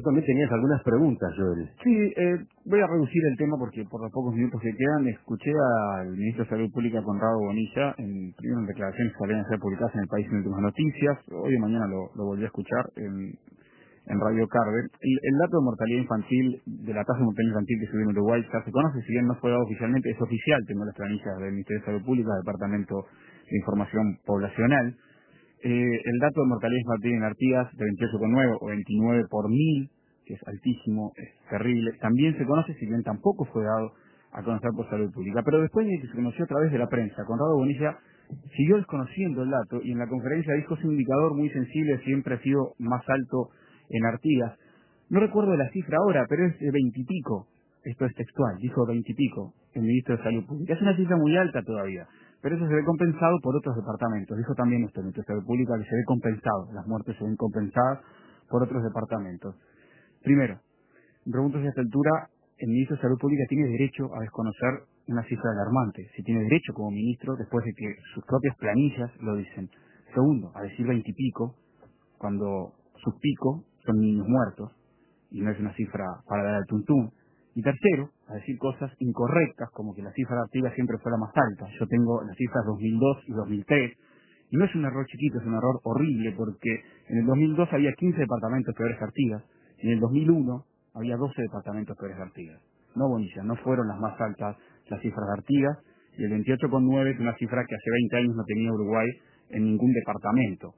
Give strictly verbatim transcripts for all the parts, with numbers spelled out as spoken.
tú también tenías algunas preguntas, Joel. Sí, eh, voy a reducir el tema porque por los pocos minutos que quedan escuché al ministro de Salud Pública, Conrado Bonilla, en, primero en declaraciones que salían a ser publicadas en El País en Últimas Noticias, hoy y mañana lo, lo volví a escuchar en, en Radio Carve. El, el dato de mortalidad infantil, de la tasa de mortalidad infantil que subió en Uruguay, ya se conoce, si bien no fue dado oficialmente, es oficial, tengo las planillas del Ministerio de Salud Pública, Departamento de Información Poblacional. Eh, el dato de mortalidad infantil en Artigas de veintiocho coma nueve o veintinueve por mil, que es altísimo, es terrible, también se conoce, si bien tampoco fue dado a conocer por Salud Pública. Pero después de que se conoció a través de la prensa, Conrado Bonilla siguió desconociendo el dato y en la conferencia dijo que un indicador muy sensible siempre ha sido más alto en Artigas. No recuerdo la cifra ahora, pero es de veintipico. Esto es textual, dijo veintipico el ministro de Salud Pública. Es una cifra muy alta todavía, pero eso se ve compensado por otros departamentos. Dijo también usted, el ministro de Salud Pública, que se ve compensado, las muertes se ven compensadas por otros departamentos. Primero, me pregunto si a esta altura el ministro de Salud Pública tiene derecho a desconocer una cifra alarmante, si tiene derecho como ministro después de que sus propias planillas lo dicen. Segundo, a decir veintipico, cuando sus picos son niños muertos, y no es una cifra para dar al tuntún. Y tercero, a decir cosas incorrectas, como que la cifra de Artigas siempre fue la más alta. Yo tengo las cifras dos mil dos y dos mil tres, y no es un error chiquito, es un error horrible, porque en el dos mil dos había quince departamentos peores que Artigas, y en el dos mil uno había doce departamentos peores que Artigas. No, Bonilla, no fueron las más altas las cifras de Artigas, y el veintiocho coma nueve es una cifra que hace veinte años no tenía Uruguay en ningún departamento.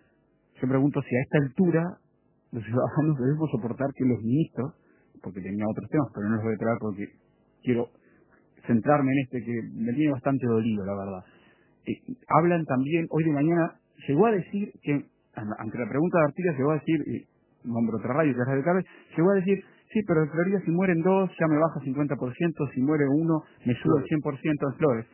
Yo pregunto si a esta altura los ciudadanos debemos soportar que los ministros, porque tenía otros temas, pero no los voy a traer porque quiero centrarme en este que me tiene bastante dolido, la verdad. Eh, hablan también, hoy de mañana, llegó a decir que, ante la pregunta de Artigas, llegó a decir, y nombro otra radio, que es Radio Carve, llegó a decir, sí, pero en Florida si mueren dos, ya me baja cincuenta por ciento, si muere uno, me sube el cien por ciento en Flores.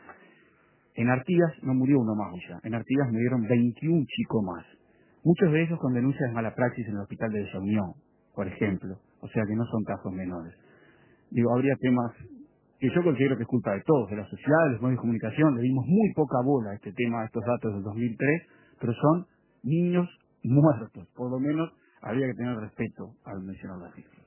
En Artigas no murió uno más ya, en Artigas murieron veintiún chicos más. Muchos de ellos con denuncias de mala praxis en el hospital de Villa Unión, por ejemplo. O sea que no son casos menores. Digo, habría temas que yo considero que es culpa de todos, de la sociedad, de los medios de comunicación. Le dimos muy poca bola a este tema, a estos datos del dos mil tres, pero son niños muertos. Por lo menos habría que tener respeto al mencionar la cifra.